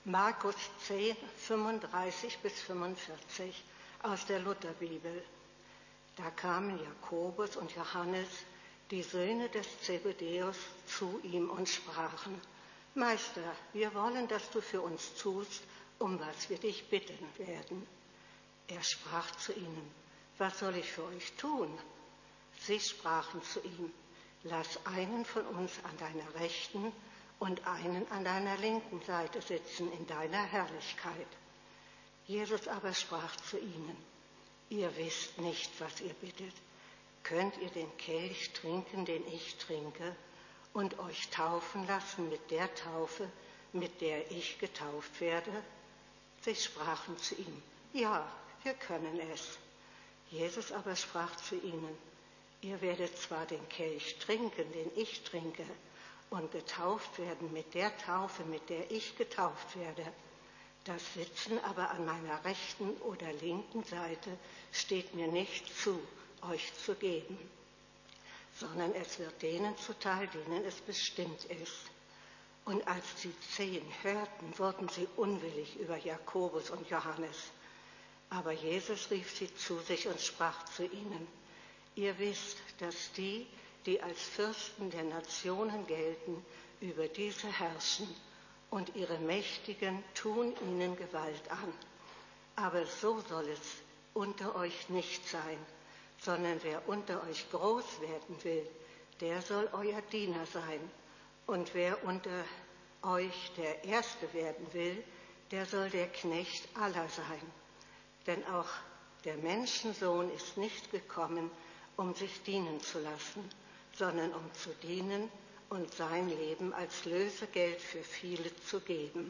Markus 10, 35 bis 45 aus der Lutherbibel. Da kamen Jakobus und Johannes, die Söhne des Zebedäus, zu ihm und sprachen: Meister, wir wollen, dass du für uns tust, um was wir dich bitten werden. Er sprach zu ihnen: Was soll ich für euch tun? Sie sprachen zu ihm: Lass einen von uns an deiner rechten und einen an deiner linken Seite sitzen in deiner Herrlichkeit. Jesus aber sprach zu ihnen: Ihr wisst nicht, was ihr bittet. Könnt ihr den Kelch trinken, den ich trinke, und euch taufen lassen mit der Taufe, mit der ich getauft werde? Sie sprachen zu ihm: Ja, wir können es. Jesus aber sprach zu ihnen: Ihr werdet zwar den Kelch trinken, den ich trinke, und getauft werden mit der Taufe, mit der ich getauft werde. Das Sitzen aber an meiner rechten oder linken Seite steht mir nicht zu, euch zu geben, sondern es wird denen zuteil, denen es bestimmt ist. Und als die 10 hörten, wurden sie unwillig über Jakobus und Johannes. Aber Jesus rief sie zu sich und sprach zu ihnen: Ihr wisst, dass die, die als Fürsten der Nationen gelten, über diese herrschen, und ihre Mächtigen tun ihnen Gewalt an. Aber so soll es unter euch nicht sein, sondern wer unter euch groß werden will, der soll euer Diener sein. Und wer unter euch der Erste werden will, der soll der Knecht aller sein. Denn auch der Menschensohn ist nicht gekommen, um sich dienen zu lassen, sondern um zu dienen und sein Leben als Lösegeld für viele zu geben.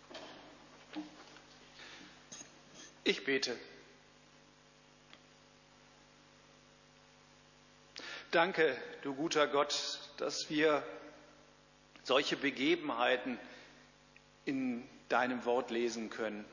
Ich bete. Danke, du guter Gott, dass wir solche Begebenheiten in deinem Wort lesen können.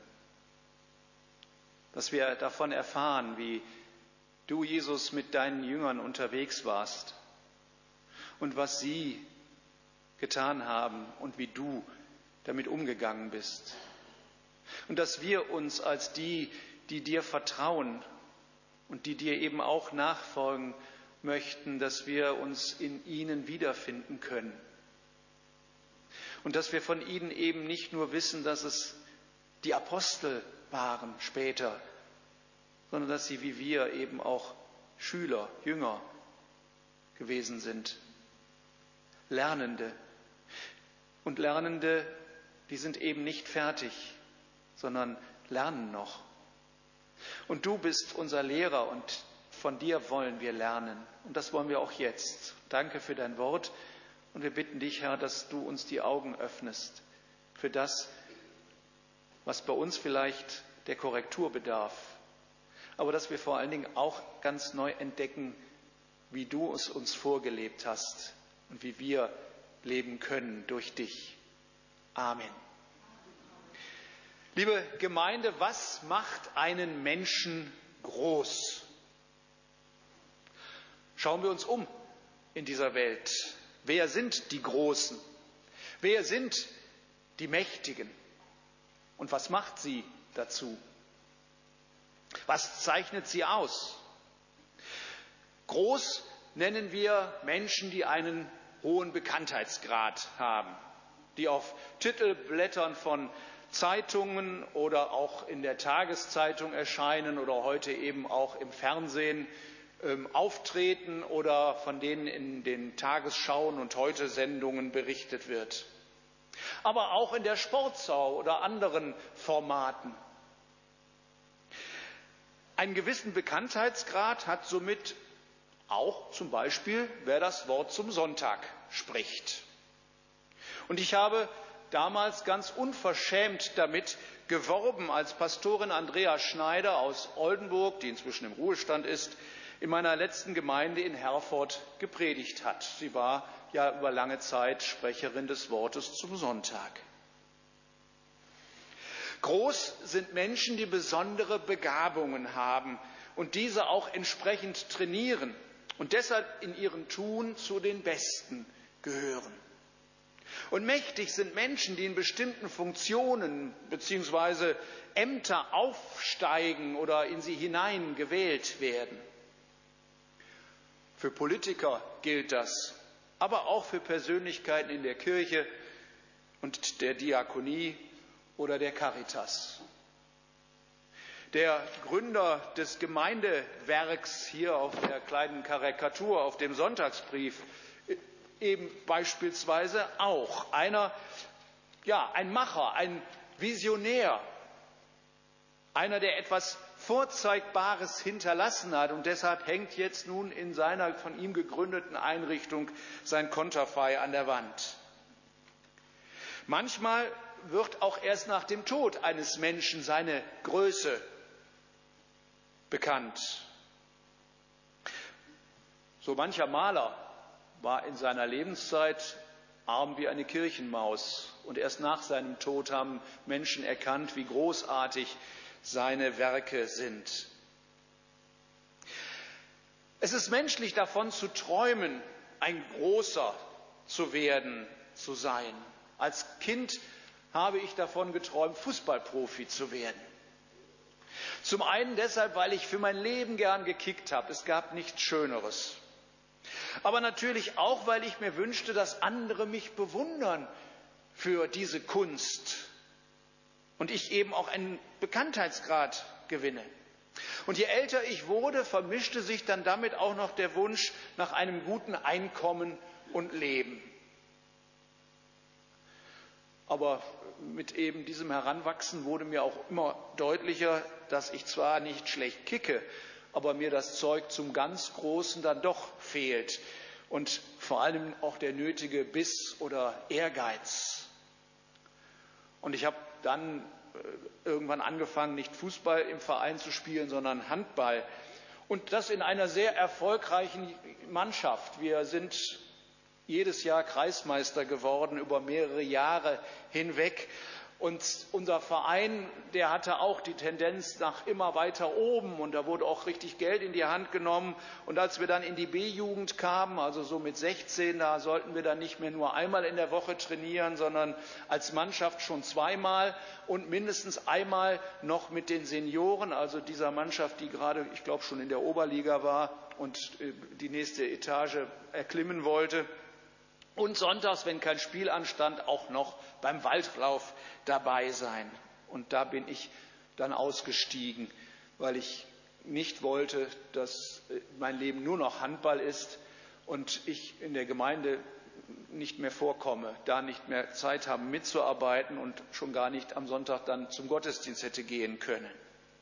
Dass wir davon erfahren, wie du, Jesus, mit deinen Jüngern unterwegs warst und was sie getan haben und wie du damit umgegangen bist. Und dass wir uns als die, die dir vertrauen und die dir eben auch nachfolgen möchten, dass wir uns in ihnen wiederfinden können. Und dass wir von ihnen eben nicht nur wissen, dass es die Apostel waren später, sondern dass sie wie wir eben auch Schüler, Jünger gewesen sind. Lernende. Und Lernende, die sind eben nicht fertig, sondern lernen noch. Und du bist unser Lehrer und von dir wollen wir lernen. Und das wollen wir auch jetzt. Danke für dein Wort. Und wir bitten dich, Herr, dass du uns die Augen öffnest für das, was bei uns vielleicht der Korrektur bedarf. Aber dass wir vor allen Dingen auch ganz neu entdecken, wie du es uns vorgelebt hast und wie wir leben können durch dich. Amen. Liebe Gemeinde, was macht einen Menschen groß? Schauen wir uns um in dieser Welt. Wer sind die Großen? Wer sind die Mächtigen? Und was macht sie dazu? Was zeichnet sie aus? Groß nennen wir Menschen, die einen hohen Bekanntheitsgrad haben, die auf Titelblättern von Zeitungen oder auch in der Tageszeitung erscheinen oder heute eben auch im Fernsehen auftreten oder von denen in den Tagesschauen und Heute-Sendungen berichtet wird. Aber auch in der Sportschau oder anderen Formaten. Einen gewissen Bekanntheitsgrad hat somit auch zum Beispiel, wer das Wort zum Sonntag spricht. Und ich habe damals ganz unverschämt damit geworben, als Pastorin Andrea Schneider aus Oldenburg, die inzwischen im Ruhestand ist, in meiner letzten Gemeinde in Herford gepredigt hat. Sie war ja über lange Zeit Sprecherin des Wortes zum Sonntag. Groß sind Menschen, die besondere Begabungen haben und diese auch entsprechend trainieren und deshalb in ihrem Tun zu den Besten gehören. Und mächtig sind Menschen, die in bestimmten Funktionen bzw. Ämter aufsteigen oder in sie hinein gewählt werden. Für Politiker gilt das, aber auch für Persönlichkeiten in der Kirche und der Diakonie oder der Caritas. Der Gründer des Gemeindewerks hier auf der kleinen Karikatur auf dem Sonntagsbrief eben beispielsweise auch ein Macher, ein Visionär, einer, der etwas Vorzeigbares hinterlassen hat, und deshalb hängt jetzt nun in seiner von ihm gegründeten Einrichtung sein Konterfei an der Wand. Manchmal wird auch erst nach dem Tod eines Menschen seine Größe bekannt. So mancher Maler war in seiner Lebenszeit arm wie eine Kirchenmaus, und erst nach seinem Tod haben Menschen erkannt, wie großartig seine Werke sind. Es ist menschlich, davon zu träumen, ein Großer zu werden, zu sein. Als Kind habe ich davon geträumt, Fußballprofi zu werden. Zum einen deshalb, weil ich für mein Leben gern gekickt habe. Es gab nichts Schöneres. Aber natürlich auch, weil ich mir wünschte, dass andere mich bewundern für diese Kunst und ich eben auch einen Bekanntheitsgrad gewinne. Und je älter ich wurde, vermischte sich dann damit auch noch der Wunsch nach einem guten Einkommen und Leben. Aber mit eben diesem Heranwachsen wurde mir auch immer deutlicher, dass ich zwar nicht schlecht kicke, aber mir das Zeug zum ganz Großen dann doch fehlt und vor allem auch der nötige Biss oder Ehrgeiz. Und ich habe dann irgendwann angefangen, nicht Fußball im Verein zu spielen, sondern Handball. Und das in einer sehr erfolgreichen Mannschaft. Wir sind jedes Jahr Kreismeister geworden über mehrere Jahre hinweg. Und unser Verein, der hatte auch die Tendenz nach immer weiter oben, und da wurde auch richtig Geld in die Hand genommen. Und als wir dann in die B-Jugend kamen, also so mit 16, da sollten wir dann nicht mehr nur einmal in der Woche trainieren, sondern als Mannschaft schon zweimal und mindestens einmal noch mit den Senioren, also dieser Mannschaft, die gerade, ich glaube, schon in der Oberliga war und die nächste Etage erklimmen wollte. Und sonntags, wenn kein Spiel anstand, auch noch beim Waldlauf dabei sein. Und da bin ich dann ausgestiegen, weil ich nicht wollte, dass mein Leben nur noch Handball ist und ich in der Gemeinde nicht mehr vorkomme, da nicht mehr Zeit habe mitzuarbeiten und schon gar nicht am Sonntag dann zum Gottesdienst hätte gehen können.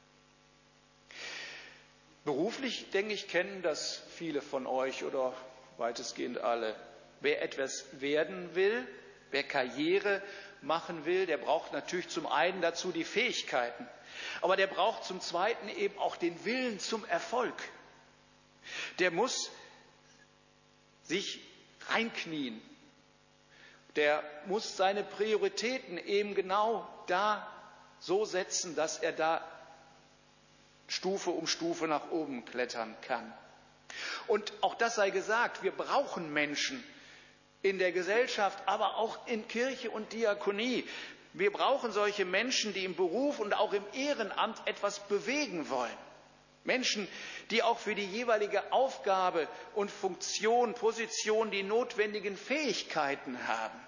Beruflich, denke ich, kennen das viele von euch oder weitestgehend alle. Wer etwas werden will, wer Karriere machen will, der braucht natürlich zum einen dazu die Fähigkeiten, aber der braucht zum zweiten eben auch den Willen zum Erfolg. Der muss sich reinknien. Der muss seine Prioritäten eben genau da so setzen, dass er da Stufe um Stufe nach oben klettern kann. Und auch das sei gesagt, wir brauchen Menschen in der Gesellschaft, aber auch in Kirche und Diakonie. Wir brauchen solche Menschen, die im Beruf und auch im Ehrenamt etwas bewegen wollen. Menschen, die auch für die jeweilige Aufgabe und Funktion, Position die notwendigen Fähigkeiten haben.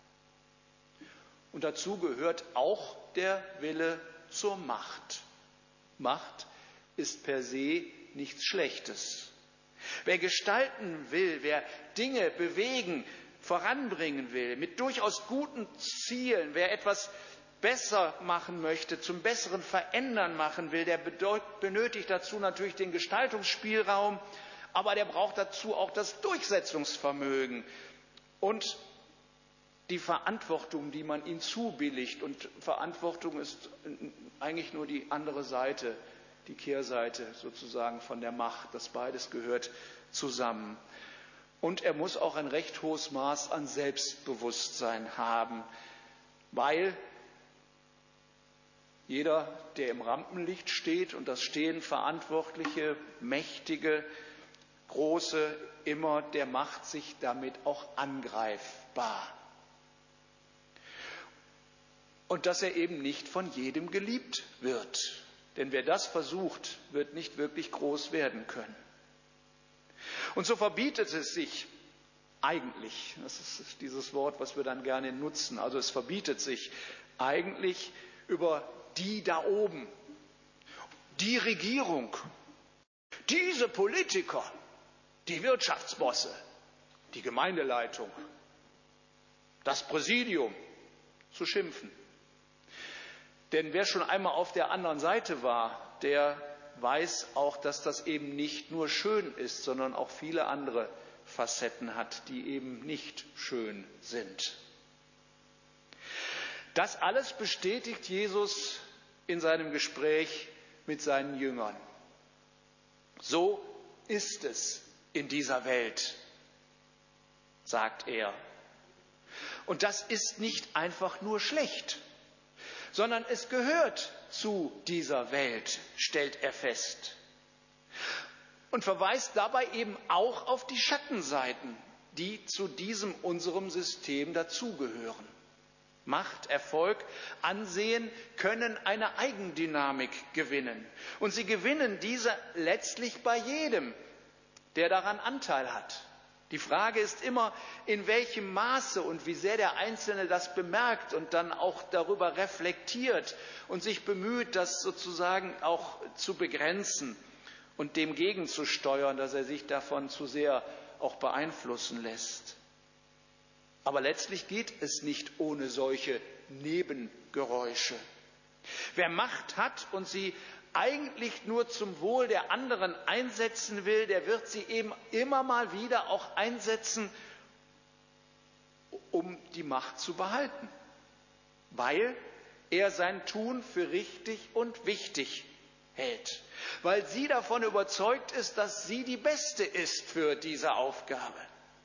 Und dazu gehört auch der Wille zur Macht. Macht ist per se nichts Schlechtes. Wer gestalten will, wer Dinge bewegen, voranbringen will, mit durchaus guten Zielen, wer etwas besser machen möchte, zum Besseren verändern machen will, der benötigt dazu natürlich den Gestaltungsspielraum, aber der braucht dazu auch das Durchsetzungsvermögen und die Verantwortung, die man ihm zubilligt. Und Verantwortung ist eigentlich nur die andere Seite, die Kehrseite sozusagen von der Macht. Das beides gehört zusammen. Und er muss auch ein recht hohes Maß an Selbstbewusstsein haben, weil jeder, der im Rampenlicht steht, und das stehen Verantwortliche, Mächtige, Große, immer, der macht sich damit auch angreifbar. und dass er eben nicht von jedem geliebt wird. Denn wer das versucht, wird nicht wirklich groß werden können. Und so verbietet es sich eigentlich, das ist dieses Wort, was wir dann gerne nutzen, also es verbietet sich eigentlich über die da oben, die Regierung, diese Politiker, die Wirtschaftsbosse, die Gemeindeleitung, das Präsidium zu schimpfen. Denn wer schon einmal auf der anderen Seite war, der weiß auch, dass das eben nicht nur schön ist, sondern auch viele andere Facetten hat, die eben nicht schön sind. Das alles bestätigt Jesus in seinem Gespräch mit seinen Jüngern. So ist es in dieser Welt, sagt er. Und das ist nicht einfach nur schlecht, sondern es gehört zu dieser Welt, stellt er fest. Und verweist dabei eben auch auf die Schattenseiten, die zu diesem unserem System dazugehören. Macht, Erfolg, Ansehen können eine Eigendynamik gewinnen. Und sie gewinnen diese letztlich bei jedem, der daran Anteil hat. Die Frage ist immer, in welchem Maße und wie sehr der Einzelne das bemerkt und dann auch darüber reflektiert und sich bemüht, das sozusagen auch zu begrenzen und dem gegenzusteuern, dass er sich davon zu sehr auch beeinflussen lässt. Aber letztlich geht es nicht ohne solche Nebengeräusche. Wer Macht hat und sie eigentlich nur zum Wohl der anderen einsetzen will, der wird sie eben immer mal wieder auch einsetzen, um die Macht zu behalten, weil er sein Tun für richtig und wichtig hält, weil sie davon überzeugt ist, dass sie die Beste ist für diese Aufgabe.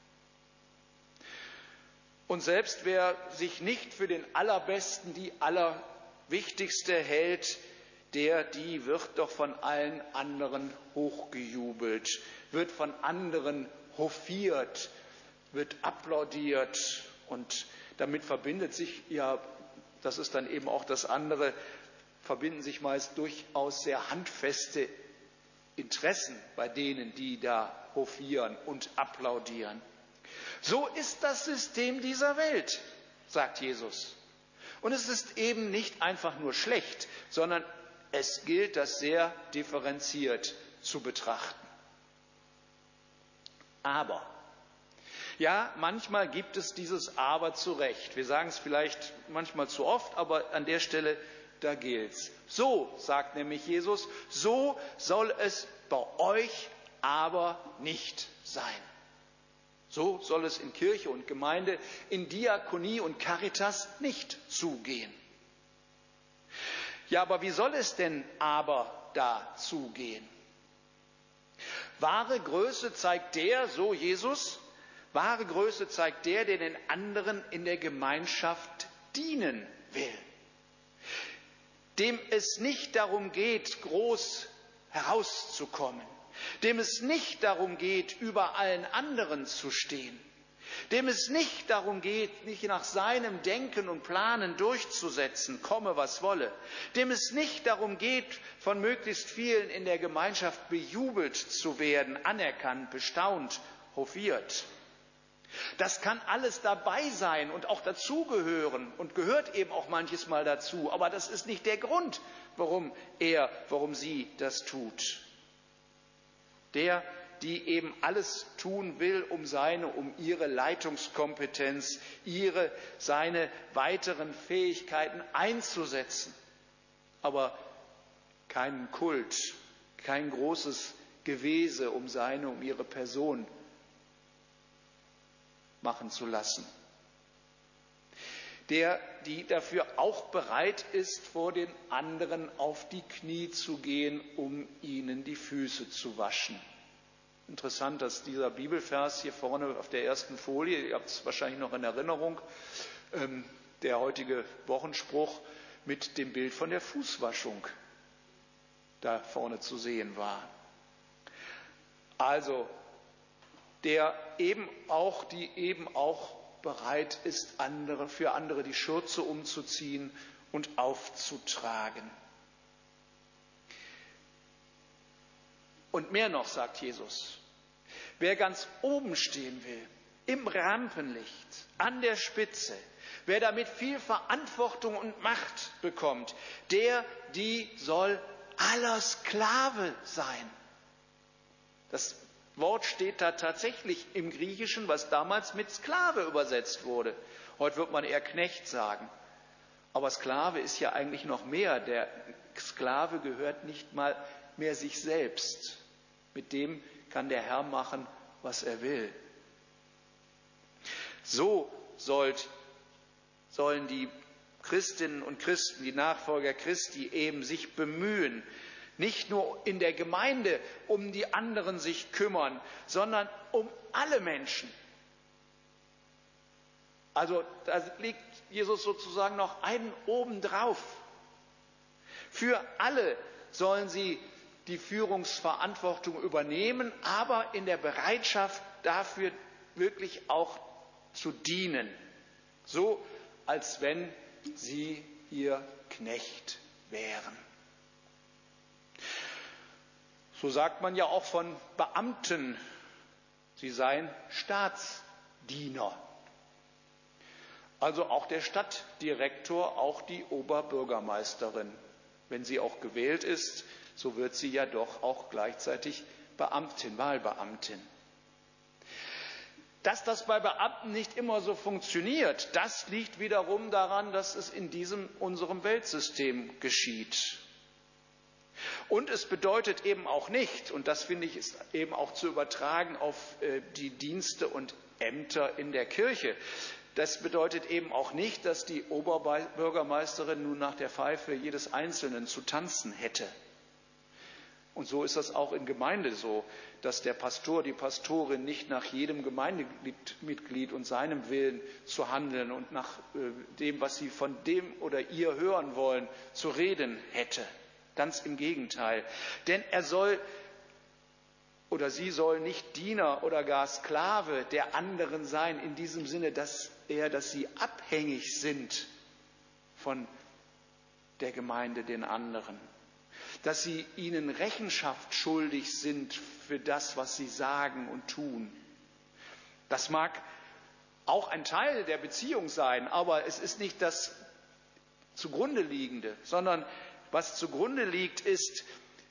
Und selbst wer sich nicht für den Allerbesten, die Allerwichtigste hält, die wird doch von allen anderen hochgejubelt, wird von anderen hofiert, wird applaudiert. Und damit verbindet sich, ja, das ist dann eben auch das andere, verbinden sich meist durchaus sehr handfeste Interessen bei denen, die da hofieren und applaudieren. So ist das System dieser Welt, sagt Jesus. Und es ist eben nicht einfach nur schlecht, sondern es gilt, das sehr differenziert zu betrachten. Aber, ja, manchmal gibt es dieses Aber zu Recht. Wir sagen es vielleicht manchmal zu oft, aber an der Stelle, da gilt's. So, sagt nämlich Jesus, so soll es bei euch aber nicht sein. So soll es in Kirche und Gemeinde, in Diakonie und Caritas nicht zugehen. Ja, aber wie soll es denn aber da zugehen? Wahre Größe zeigt der, so Jesus, wahre Größe zeigt der den anderen in der Gemeinschaft dienen will. Dem es nicht darum geht, groß herauszukommen. Dem es nicht darum geht, über allen anderen zu stehen, dem es nicht darum geht, nicht nach seinem Denken und Planen durchzusetzen, komme was wolle, dem es nicht darum geht, von möglichst vielen in der Gemeinschaft bejubelt zu werden, anerkannt, bestaunt, hofiert. Das kann alles dabei sein und auch dazugehören und gehört eben auch manches Mal dazu, aber das ist nicht der Grund, warum sie das tut. Der, die eben alles tun will, um ihre Leitungskompetenz, seine weiteren Fähigkeiten einzusetzen. Aber keinen Kult, kein großes Gewese um ihre Person machen zu lassen. Der, die dafür auch bereit ist, vor den anderen auf die Knie zu gehen, um ihnen die Füße zu waschen. Interessant, dass dieser Bibelvers hier vorne auf der ersten Folie, ihr habt es wahrscheinlich noch in Erinnerung, der heutige Wochenspruch mit dem Bild von der Fußwaschung da vorne zu sehen war. Also, die eben auch bereit ist, für andere die Schürze umzuziehen und aufzutragen. Und mehr noch, sagt Jesus, wer ganz oben stehen will, im Rampenlicht, an der Spitze, wer damit viel Verantwortung und Macht bekommt, die soll aller Sklave sein. Das Wort steht da tatsächlich im Griechischen, was damals mit Sklave übersetzt wurde. Heute wird man eher Knecht sagen. Aber Sklave ist ja eigentlich noch mehr. Der Sklave gehört nicht mal mehr sich selbst. Mit dem kann der Herr machen, was er will. So sollen die Christinnen und Christen, die Nachfolger Christi, eben sich bemühen, nicht nur in der Gemeinde um die anderen sich kümmern, sondern um alle Menschen. Also da legt Jesus sozusagen noch einen obendrauf. Für alle sollen sie die Führungsverantwortung übernehmen, aber in der Bereitschaft dafür wirklich auch zu dienen. So, als wenn sie ihr Knecht wären. So sagt man ja auch von Beamten, sie seien Staatsdiener. Also auch der Stadtdirektor, auch die Oberbürgermeisterin. Wenn sie auch gewählt ist, so wird sie ja doch auch gleichzeitig Beamtin, Wahlbeamtin. Dass das bei Beamten nicht immer so funktioniert, das liegt wiederum daran, dass es in unserem Weltsystem geschieht. Und es bedeutet eben auch nicht, und das finde ich ist eben auch zu übertragen auf die Dienste und Ämter in der Kirche, das bedeutet eben auch nicht, dass die Oberbürgermeisterin nun nach der Pfeife jedes Einzelnen zu tanzen hätte. Und so ist das auch in Gemeinde so, dass der Pastor, die Pastorin nicht nach jedem Gemeindemitglied und seinem Willen zu handeln und nach dem, was sie von dem oder ihr hören wollen, zu reden hätte. Ganz im Gegenteil. Denn er soll oder sie soll nicht Diener oder gar Sklave der anderen sein, in diesem Sinne, dass sie abhängig sind von der Gemeinde, den anderen. Dass sie ihnen Rechenschaft schuldig sind für das, was sie sagen und tun. Das mag auch ein Teil der Beziehung sein, aber es ist nicht das zugrunde liegende, sondern was zugrunde liegt, ist,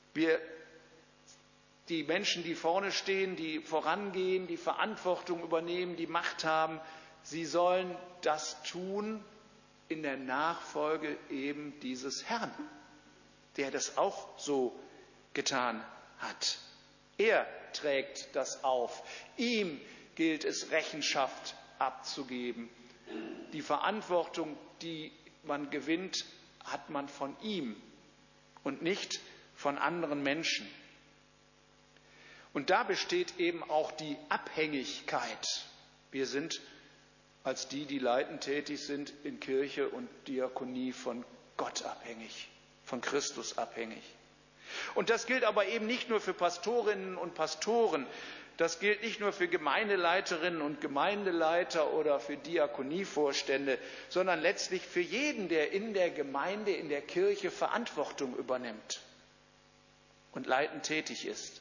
die Menschen, die vorne stehen, die vorangehen, die Verantwortung übernehmen, die Macht haben, sie sollen das tun in der Nachfolge eben dieses Herrn, der das auch so getan hat. Er trägt das auf. Ihm gilt es, Rechenschaft abzugeben. Die Verantwortung, die man gewinnt, hat man von ihm und nicht von anderen Menschen. Und da besteht eben auch die Abhängigkeit. Wir sind als die leitend tätig sind in Kirche und Diakonie, von Gott abhängig, von Christus abhängig. Und das gilt aber eben nicht nur für Pastorinnen und Pastoren, das gilt nicht nur für Gemeindeleiterinnen und Gemeindeleiter oder für Diakonievorstände, sondern letztlich für jeden, der in der Gemeinde, in der Kirche Verantwortung übernimmt und leitend tätig ist.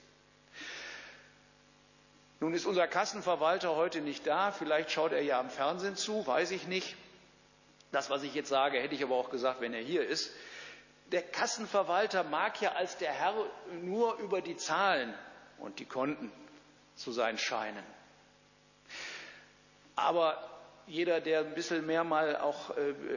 Nun ist unser Kassenverwalter heute nicht da, vielleicht schaut er ja am Fernsehen zu, weiß ich nicht. Das, was ich jetzt sage, hätte ich aber auch gesagt, wenn er hier ist. Der Kassenverwalter mag ja als der Herr nur über die Zahlen und die Konten zu sein scheinen. Aber jeder, der ein bisschen mehr mal auch,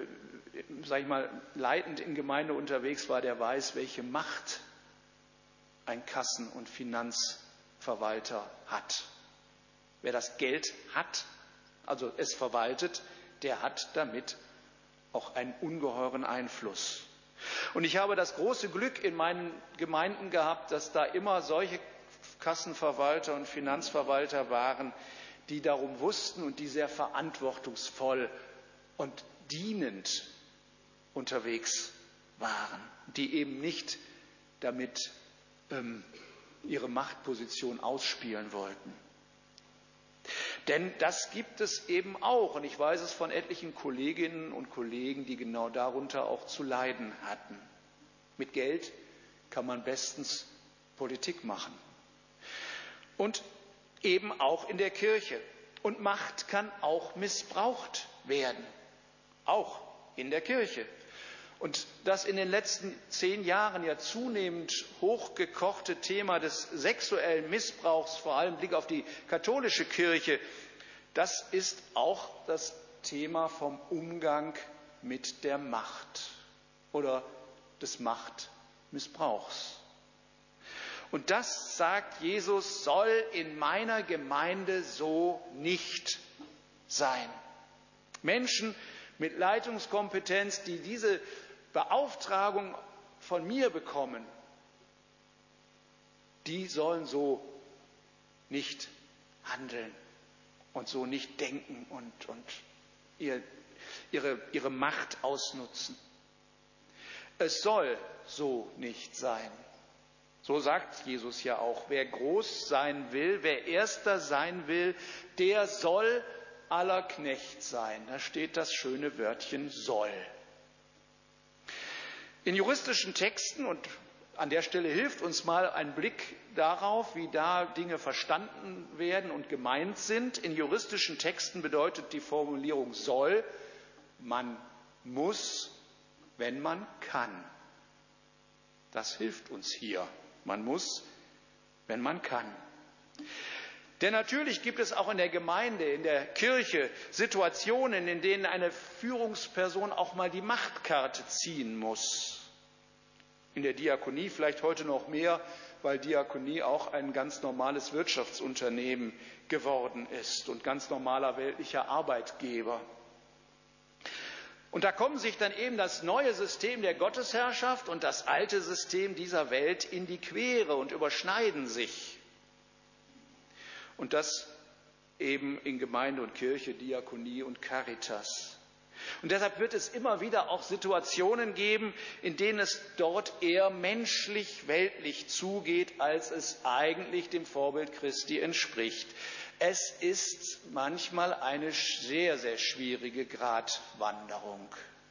leitend in Gemeinde unterwegs war, der weiß, welche Macht ein Kassen- und Finanzverwalter hat. Wer das Geld hat, also es verwaltet, der hat damit auch einen ungeheuren Einfluss. Und ich habe das große Glück in meinen Gemeinden gehabt, dass da immer solche Kassenverwalter und Finanzverwalter waren, die darum wussten und die sehr verantwortungsvoll und dienend unterwegs waren, die eben nicht damit ihre Machtposition ausspielen wollten. Denn das gibt es eben auch. Und ich weiß es von etlichen Kolleginnen und Kollegen, die genau darunter auch zu leiden hatten. Mit Geld kann man bestens Politik machen. Und eben auch in der Kirche. Und Macht kann auch missbraucht werden. Auch in der Kirche. Und das in den letzten 10 Jahren ja zunehmend hochgekochte Thema des sexuellen Missbrauchs, vor allem im Blick auf die katholische Kirche, das ist auch das Thema vom Umgang mit der Macht oder des Machtmissbrauchs. Und das, sagt Jesus, soll in meiner Gemeinde so nicht sein. Menschen mit Leitungskompetenz, die diese Beauftragung von mir bekommen, die sollen so nicht handeln und so nicht denken und ihre Macht ausnutzen. Es soll so nicht sein. So sagt Jesus ja auch, wer groß sein will, wer Erster sein will, der soll aller Knecht sein. Da steht das schöne Wörtchen soll. In juristischen Texten, und an der Stelle hilft uns mal ein Blick darauf, wie da Dinge verstanden werden und gemeint sind. In juristischen Texten bedeutet die Formulierung soll, man muss, wenn man kann. Das hilft uns hier. Man muss, wenn man kann. Denn natürlich gibt es auch in der Gemeinde, in der Kirche Situationen, in denen eine Führungsperson auch mal die Machtkarte ziehen muss. In der Diakonie vielleicht heute noch mehr, weil Diakonie auch ein ganz normales Wirtschaftsunternehmen geworden ist und ganz normaler weltlicher Arbeitgeber. Und da kommen sich dann eben das neue System der Gottesherrschaft und das alte System dieser Welt in die Quere und überschneiden sich. Und das eben in Gemeinde und Kirche, Diakonie und Caritas. Und deshalb wird es immer wieder auch Situationen geben, in denen es dort eher menschlich, weltlich zugeht, als es eigentlich dem Vorbild Christi entspricht. Es ist manchmal eine sehr, sehr schwierige Gratwanderung.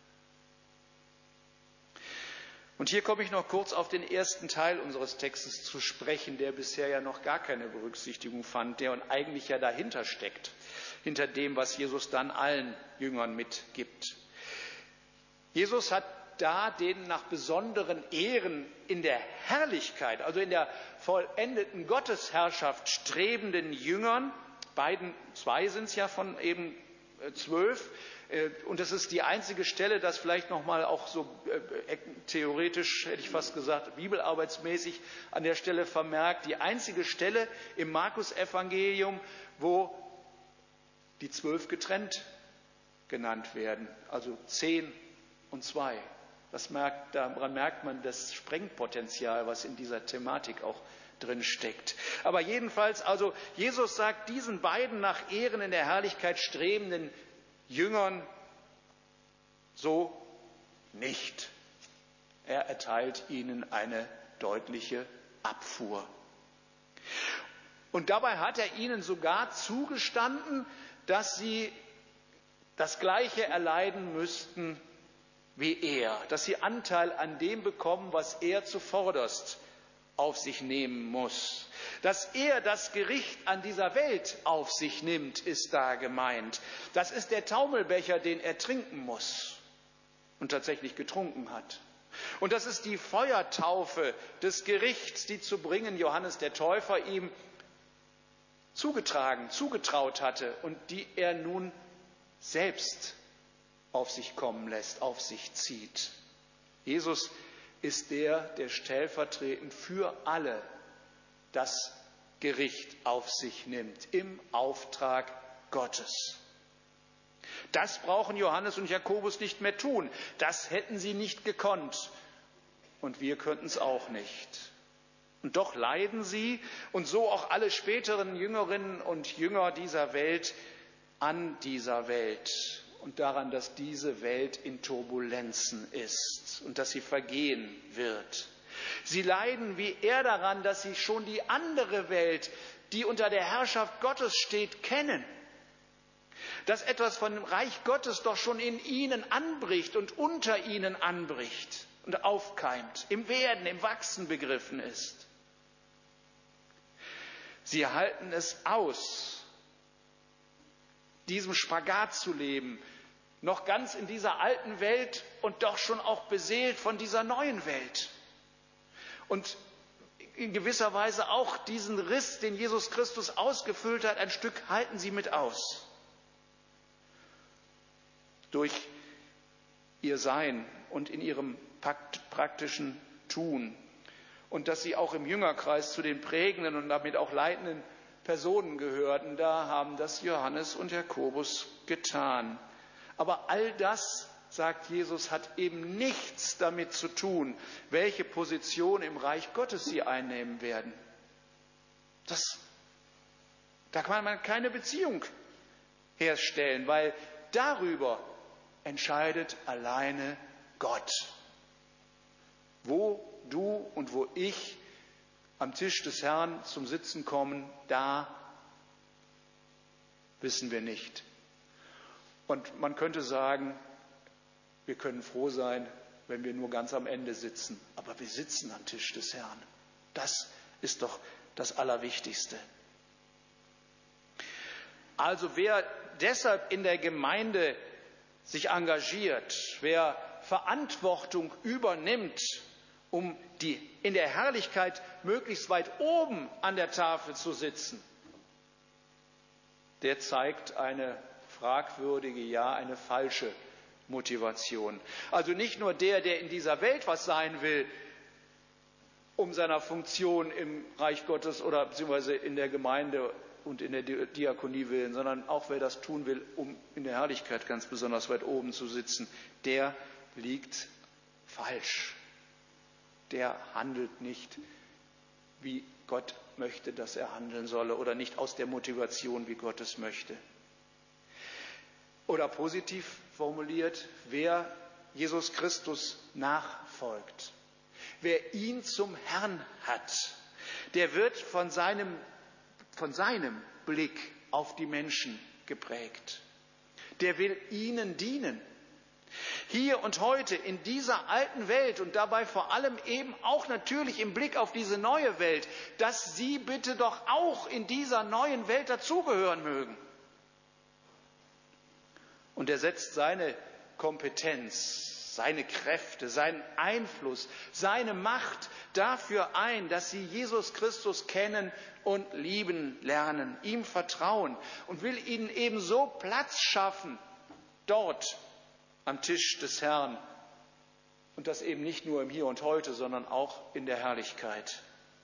Und hier komme ich noch kurz auf den ersten Teil unseres Textes zu sprechen, der bisher ja noch gar keine Berücksichtigung fand, der und eigentlich ja dahinter steckt, hinter dem, was Jesus dann allen Jüngern mitgibt. Jesus hat da den nach besonderen Ehren in der Herrlichkeit, also in der vollendeten Gottesherrschaft strebenden Jüngern, zwei sind es ja von eben 12, und das ist die einzige Stelle, das vielleicht nochmal auch so theoretisch, hätte ich fast gesagt, bibelarbeitsmäßig an der Stelle vermerkt, die einzige Stelle im Markus-Evangelium, wo die 12 getrennt genannt werden, also 10 und 2. Daran merkt man das Sprengpotenzial, was in dieser Thematik auch drin steckt. Aber jedenfalls, also Jesus sagt diesen beiden nach Ehren in der Herrlichkeit strebenden Jüngern so nicht. Er erteilt ihnen eine deutliche Abfuhr. Und dabei hat er ihnen sogar zugestanden, dass sie das Gleiche erleiden müssten wie er, dass sie Anteil an dem bekommen, was er zuvorderst auf sich nehmen muss. Dass er das Gericht an dieser Welt auf sich nimmt, ist da gemeint. Das ist der Taumelbecher, den er trinken muss und tatsächlich getrunken hat. Und das ist die Feuertaufe des Gerichts, die zu bringen Johannes der Täufer ihm zugetraut hatte und die er nun selbst auf sich kommen lässt, auf sich zieht. Jesus ist der stellvertretend für alle das Gericht auf sich nimmt, im Auftrag Gottes. Das brauchen Johannes und Jakobus nicht mehr tun. Das hätten sie nicht gekonnt. Und wir könnten es auch nicht. Und doch leiden sie und so auch alle späteren Jüngerinnen und Jünger dieser Welt an dieser Welt und daran, dass diese Welt in Turbulenzen ist und dass sie vergehen wird. Sie leiden wie er daran, dass sie schon die andere Welt, die unter der Herrschaft Gottes steht, kennen dass etwas von dem Reich Gottes doch schon in ihnen anbricht und unter ihnen anbricht und aufkeimt, im Werden, im Wachsen begriffen ist. Sie halten es aus, diesem Spagat zu leben, noch ganz in dieser alten Welt und doch schon auch beseelt von dieser neuen Welt. Und in gewisser Weise auch diesen Riss, den Jesus Christus ausgefüllt hat, ein Stück halten sie mit aus. Durch ihr Sein und in ihrem praktischen Tun. Und dass sie auch im Jüngerkreis zu den prägenden und damit auch leitenden Personen gehörten, da haben das Johannes und Jakobus getan. Aber all das, sagt Jesus, hat eben nichts damit zu tun, welche Position im Reich Gottes sie einnehmen werden. Da kann man keine Beziehung herstellen, weil darüber entscheidet alleine Gott. Wo du und wo ich am Tisch des Herrn zum Sitzen kommen, da wissen wir nicht. Und man könnte sagen, wir können froh sein, wenn wir nur ganz am Ende sitzen. Aber wir sitzen am Tisch des Herrn. Das ist doch das Allerwichtigste. Also wer deshalb in der Gemeinde sich engagiert, wer Verantwortung übernimmt, um in der Herrlichkeit möglichst weit oben an der Tafel zu sitzen, der zeigt eine fragwürdige, ja eine falsche Motivation. Also nicht nur der in dieser Welt was sein will, um seiner Funktion im Reich Gottes oder beziehungsweise in der Gemeinde und in der Diakonie willen, sondern auch wer das tun will, um in der Herrlichkeit ganz besonders weit oben zu sitzen, der liegt falsch. Der handelt nicht, wie Gott möchte, dass er handeln solle, oder nicht aus der Motivation, wie Gott es möchte. Oder positiv formuliert, wer Jesus Christus nachfolgt, wer ihn zum Herrn hat, der wird von seinem Blick auf die Menschen geprägt. Der will ihnen dienen. Hier und heute in dieser alten Welt und dabei vor allem eben auch natürlich im Blick auf diese neue Welt, dass sie bitte doch auch in dieser neuen Welt dazugehören mögen. Und er setzt seine Kompetenz, seine Kräfte, seinen Einfluss, seine Macht dafür ein, dass sie Jesus Christus kennen und lieben lernen, ihm vertrauen und will ihnen ebenso Platz schaffen dort am Tisch des Herrn. Und das eben nicht nur im Hier und Heute, sondern auch in der Herrlichkeit.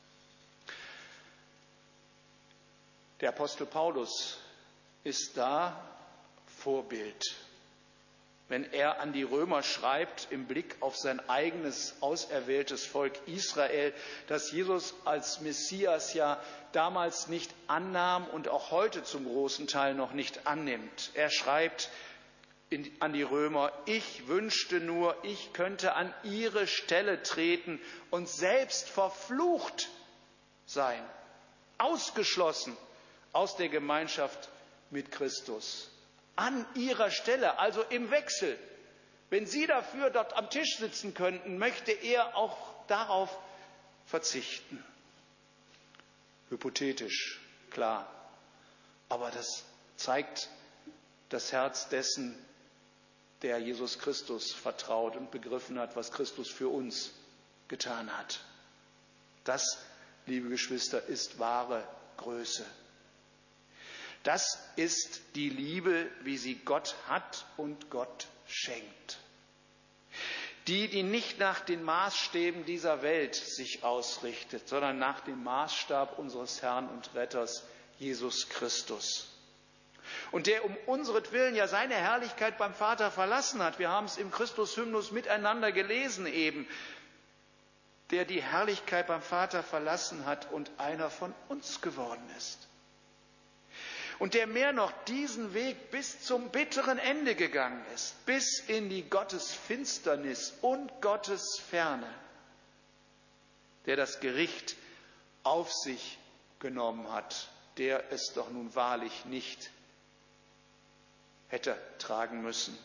Der Apostel Paulus ist da Vorbild. Wenn er an die Römer schreibt, im Blick auf sein eigenes auserwähltes Volk Israel, das Jesus als Messias ja damals nicht annahm und auch heute zum großen Teil noch nicht annimmt. Er schreibt an die Römer: Ich wünschte nur, ich könnte an ihre Stelle treten und selbst verflucht sein, ausgeschlossen aus der Gemeinschaft mit Christus. An ihrer Stelle, also im Wechsel. Wenn sie dafür dort am Tisch sitzen könnten, möchte er auch darauf verzichten. Hypothetisch, klar. Aber das zeigt das Herz dessen, der Jesus Christus vertraut und begriffen hat, was Christus für uns getan hat. Das, liebe Geschwister, ist wahre Größe. Das ist die Liebe, wie sie Gott hat und Gott schenkt. Die nicht nach den Maßstäben dieser Welt sich ausrichtet, sondern nach dem Maßstab unseres Herrn und Retters Jesus Christus. Und der um unseretwillen ja seine Herrlichkeit beim Vater verlassen hat. Wir haben es im Christus-Hymnus miteinander gelesen eben. Der die Herrlichkeit beim Vater verlassen hat und einer von uns geworden ist. Und der mehr noch diesen Weg bis zum bitteren Ende gegangen ist, bis in die Gottesfinsternis und Gottesferne, der das Gericht auf sich genommen hat, der es doch nun wahrlich nicht hätte tragen müssen.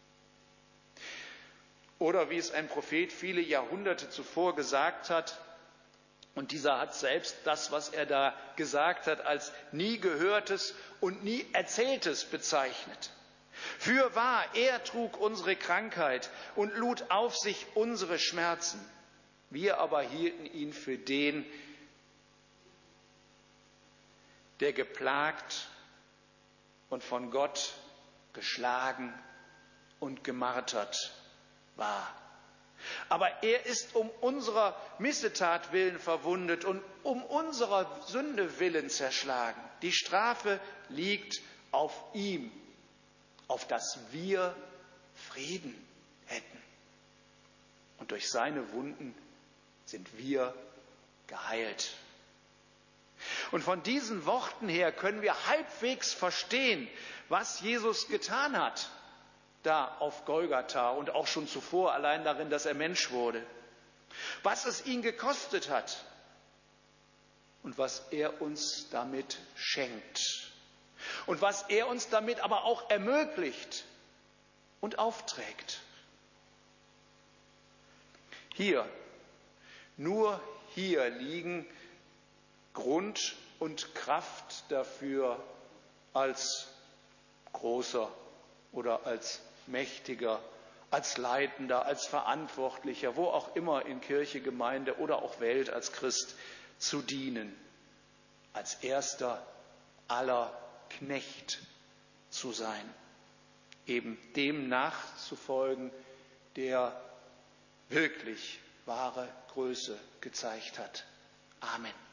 Oder wie es ein Prophet viele Jahrhunderte zuvor gesagt hat, und dieser hat selbst das, was er da gesagt hat, als nie Gehörtes und nie Erzähltes bezeichnet. Fürwahr, er trug unsere Krankheit und lud auf sich unsere Schmerzen. Wir aber hielten ihn für den, der geplagt und von Gott geschlagen und gemartert war. Aber er ist um unserer Missetat willen verwundet und um unserer Sünde willen zerschlagen. Die Strafe liegt auf ihm, auf dass wir Frieden hätten. Und durch seine Wunden sind wir geheilt. Und von diesen Worten her können wir halbwegs verstehen, was Jesus getan hat, da auf Golgatha und auch schon zuvor allein darin, dass er Mensch wurde. Was es ihn gekostet hat und was er uns damit schenkt. Und was er uns damit aber auch ermöglicht und aufträgt. Hier, nur hier liegen Grund und Kraft dafür, als Großer oder als Mächtiger, als Leitender, als Verantwortlicher, wo auch immer in Kirche, Gemeinde oder auch Welt als Christ zu dienen, als erster aller Knecht zu sein, eben dem nachzufolgen, der wirklich wahre Größe gezeigt hat. Amen.